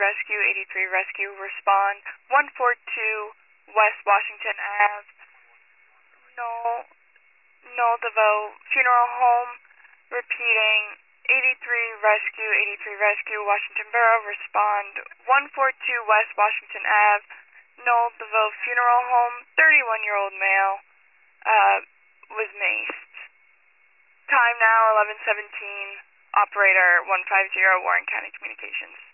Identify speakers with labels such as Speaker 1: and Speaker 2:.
Speaker 1: Rescue, 83 Rescue, respond. 142 West Washington Ave, Noel DeVoe Funeral Home, repeating. 83 Rescue, Washington Borough, respond. 142 West Washington Ave, Noel DeVoe Funeral Home, 31-year-old male, was maced. Time now, 11:17. Operator 150, Warren County Communications.